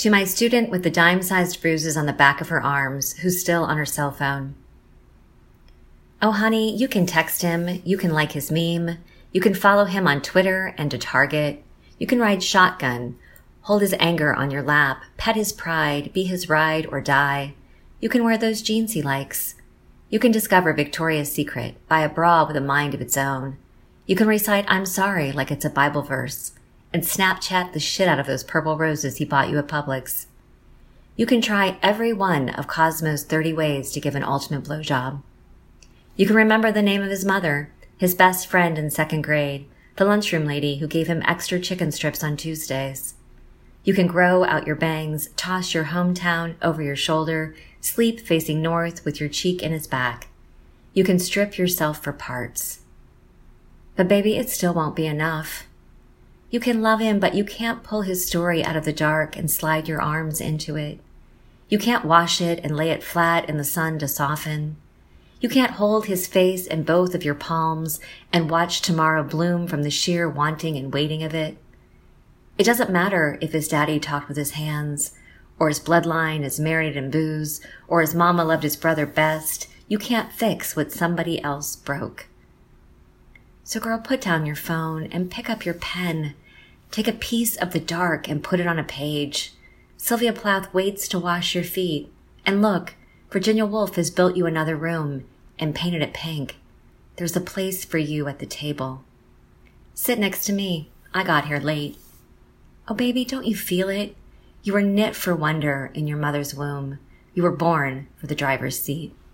To my student with the dime-sized bruises on the back of her arms, who's still on her cell phone. Oh, honey, you can text him, you can like his meme, you can follow him on Twitter and to Target, you can ride shotgun, hold his anger on your lap, pet his pride, be his ride or die. You can wear those jeans he likes. You can discover Victoria's Secret, buy a bra with a mind of its own. You can recite I'm sorry like it's a Bible verse, and Snapchat the shit out of those purple roses he bought you at Publix. You can try every one of Cosmo's 30 ways to give an ultimate blowjob. You can remember the name of his mother, his best friend in second grade, the lunchroom lady who gave him extra chicken strips on Tuesdays. You can grow out your bangs, toss your hometown over your shoulder, sleep facing north with your cheek in his back. You can strip yourself for parts. But baby, it still won't be enough. You can love him, but you can't pull his story out of the dark and slide your arms into it. You can't wash it and lay it flat in the sun to soften. You can't hold his face in both of your palms and watch tomorrow bloom from the sheer wanting and waiting of it. It doesn't matter if his daddy talked with his hands, or his bloodline is married in booze, or his mama loved his brother best. You can't fix what somebody else broke. So girl, put down your phone and pick up your pen. Take a piece of the dark and put it on a page. Sylvia Plath waits to wash your feet. And look, Virginia Woolf has built you another room and painted it pink. There's a place for you at the table. Sit next to me. I got here late. Oh, baby, don't you feel it? You were knit for wonder in your mother's womb. You were born for the driver's seat.